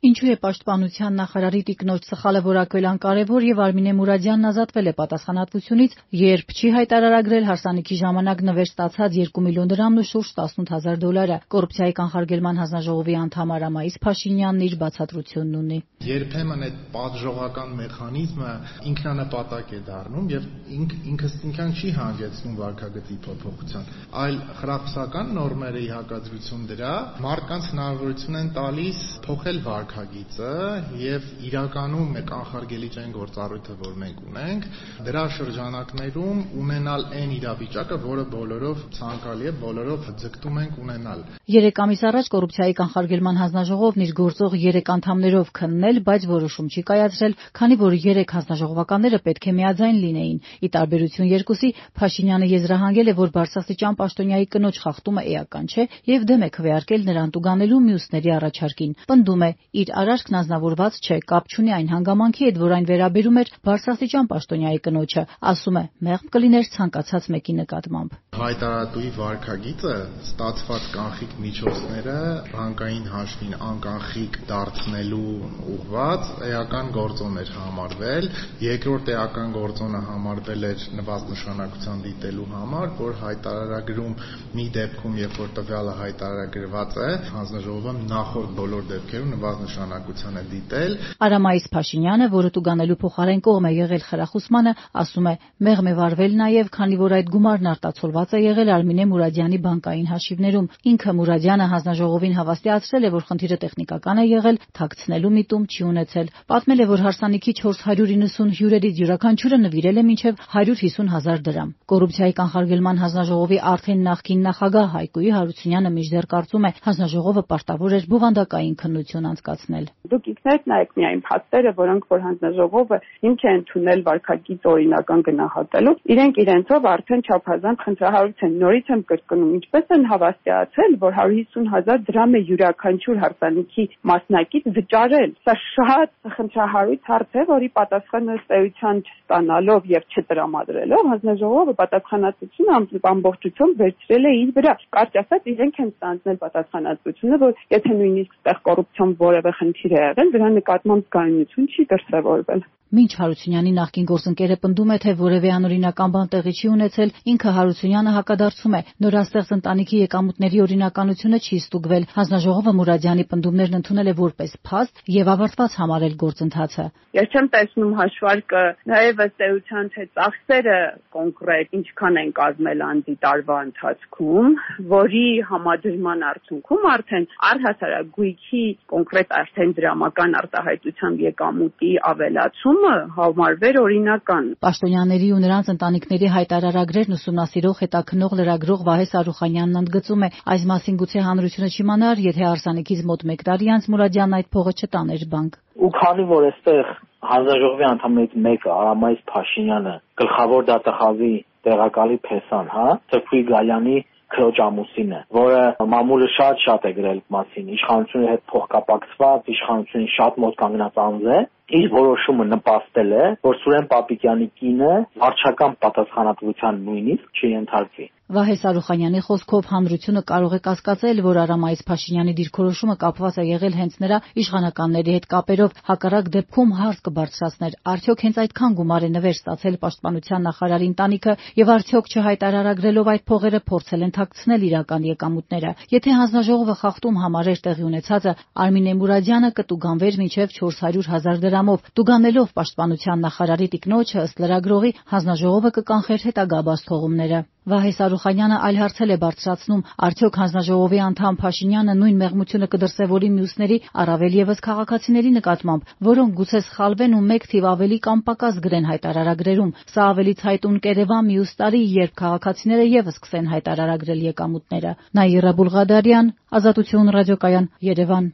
Ինչու է պաշտպանության նախարարի տիկնոջ սխալը որակվել անկարևոր եւ Արմինե Մուրադյանն ազատվել է պատասխանատվությունից, երբ չի հայտարարագրել հարսանիքի ժամանակ նվեր ստացած 2 միլիոն դրամն ու շուրջ $18,000։ Կոռուպցիայի կանխարգելման հանձնաժողովի անդամ Արամայիս Փաշինյանն իր բացատրությունն ունի։ Երբեմն այդ պատժողական մեխանիզմը ինքնանպատակ է դառնում եւ ինքնին չի հանգեցնում վարքագծի փոփոխության, այլ խրախուսական նորմերի հակադրություն դրա մարդկանց հնարավորություն են տալիս փոխել վարքագիծը եւ իրականում մեկ անխարգելիչ այն գործառույթը, որ մենք ունենք, դրա շրջանակներում ունենալ այն իրավիճակը, որը բոլորով ցանկալի է, բոլորով ձգտում ենք ունենալ։ 3 ամիս առաջ կոռուպցիայի կանխարգելման հանձնաժողովն իր գործող 3 անդամներով քննել, բայց որոշում չի կայացրել, քանի որ 3 հանձնաժողովականները պետք է միաձայն լինեին։ Ի տարբերություն երկուսի, Փաշինյանը եզրահանգել է, որ բարձրաստիճան պաշտոնյայի կնոջ խախտումը էական չէ եւ դեմ է քվեարկել նրան տուգանելու մյուսների առաջարկին։ Պնդում է, իր արարքն անձնավորված չէ, կապ չունի այն հանգամանքի հետ, որ այն վերաբերում էր բարձրաստիճան պաշտոնյայի կնոջը, ասում է, մեղմ կլիներ ցանկացած մեկի նկատմամբ։ Հայտարարատուի վարքագիծը ստացված կանխիկ միջոցները բանկային հաշվին անկանխիկ դարձնելու ուղղված էական գործոն էր համարվել, երկրորդ էական գործոնը համարվել էր նվազ նշանակության դիտելու համար, որ հայտարարագրում մի դեպքում, երբ որ տվյալը հայտարարագրված է, հանձնաժողովը նախորդ բոլոր դեպքերում նվազ նշանակության է դիտել։ Արամայիս Փաշինյանը, որը տուգանելու փոխարեն կողմ է եղել խրախուսմանը, ասում է, մեղմ է վարվել նաև, քանի որ այդ գումարն արտացոլված է եղել Արմինե Մուրադյանի բանկային հաշիվներում։ Ինքը Մուրադյանը հանձնաժողովին հավաստիացրել է, որ խնդիրը տեխնիկական է եղել, թաքցնելու միտում չի ունեցել։ Պատմել է, որ հարսանիքի 490 հյուրերից յուրաքանչյուրը նվիրել է մինչև $150,000։ Կոռուպցիայի կանխարգելման հանձնաժողովի արդեն նախկին նախագահ Հայկուի Հարությունյանը մինչդեռ կարծում է, հանձնաժողովը պարտավոր էր բովանդակային քննություն անցկացնել։ Դուք ինքներդ նայեք միայն փաստերը, որոնք որ հանձնաժողովը հիմք է ընդունել վարքագիծ օրինական գնահատելու, իրենք իրենցով արդեն չափազանց խնդրահարույց են։ Նորից եմ կրկնում, ինչպես են հավաստիացել, որ $150,000 դրամ է յուրաքանչյուր հարսանիքի մասնակից վճարել։ Սա շատ խնդրահարույց հարց է, որի պատասխանը ըստ էության չստանալով եւ չտրամադրելով հանձնաժողովը պատասխանատվությունը ամբողջությամբ վերցրել է իր վրա։ Կարճ ասած, իրենք են ստանձնել պատասխանատվությունը, որ եթե նույնիսկ այդտեղ կոռուպցիոն որևէ խնդիր է եղել, դրա նկատմամբ զգայունություն չի դրսևորվել։ Մինչ Հարությունյանի նախկին գործընկերը պնդում է, թե որևէ անօրինական բան տեղի չի ունեցել, ինքը Հարությունյանը հակադարձում է, նորաստեղծ ընտանիքի եկամուտների օրինականությունը չի ստուգվել։ Հանձնաժողովը Մուրադյանի պնդումներն ընդունել է որպես փաստ եւ ավարտված համարել գործընթացը։ Ես չեմ տեսնում հաշվարկը նաեւ ըստ էության, թե ծախսերը կոնկրետ ինչքան են կազմել անձի տարվա ընթացքում, որի համադրման արդյունքում արդեն առհասարակ գույքի կոնկրետ արդեն դրամական արտահայտությամբ եկամուտի ավելացում համարվեր օրինական։ Պաշտոնյաների ու նրանց ընտանիքների հայտարարագրերն ուսումնասիրող հետաքննող լրագրող Վահե Սարուխանյանն ընդգծում է, այս մասին գուցե հանրությունը չիմանար, եթե հարսանիքից մոտ 1 տարի անց Մուրադյանն այդ փողը չտաներ բանկ։ Ու քանի որ այստեղ հանձնաժողովի անդամներից մեկը Արամայիս Փաշինյանը գլխավոր դատախազի տեղակալի փեսան, Սրփուի Գալյանի քրոջ ամուսինը, որը մամուլը շատ է գրել մասին, իշխանությունի հետ փոխկապակցված, իշխանությունին շատ մոտ կանգնած անձ է, իր որոշումը նպաստել է, որ Սուրեն Պապիկյանի կինը վարչական պատասխանատվության նույնիսկ չենթարկվի։ Վահե Սարուխանյանի խոսքով հանրությունը կարող է կասկածել, որ Արամայիս Փաշինյանի դիրքորոշումը կապված է եղել հենց նրա իշխանականների հետ կապերով, հակառակ դեպքում հարց կբարձրացներ, արդյոք հենց այդքան գումար է նվեր ստացել պաշտպանության նախարարի ընտանիքը եւ արդյոք չհայտարարագրելով այդ փողերը փորձել են թաքցնել իրական եկամուտները։ Եթե հանձնաժողովը խախտում համարեր տեղի ունեցածը, Արմինե Մուրադյանը կտուգանվեր մինչև $400,000 դրամով, տուգանելով պաշտպանության նախարարի տիկնոջը, ըստ լրագրողի, հանձնաժողովը կկանխեր հետագա բացթողումները։ Վահե Սարուխանյանը այլ հարցել է բարձրացնում, արդյոք հանձնաժողովի անդամ Փաշինյանը նույն մեղմությունը կդրսևորի մյուսների, առավել եւս քաղաքացիների նկատմամբ, որոնք գուցե սխալվեն ու մեկ թիվ ավելի կամ պակաս գրեն հայտարարագրերում։ Սա ավելի ցայտուն կերևա մյուս տարի, երբ քաղաքացիները եւս սկսեն հայտարարագրել եկամուտները։ Նաիրա Բուլղադարյան, Ազատություն ռադիոկայան, Երևան։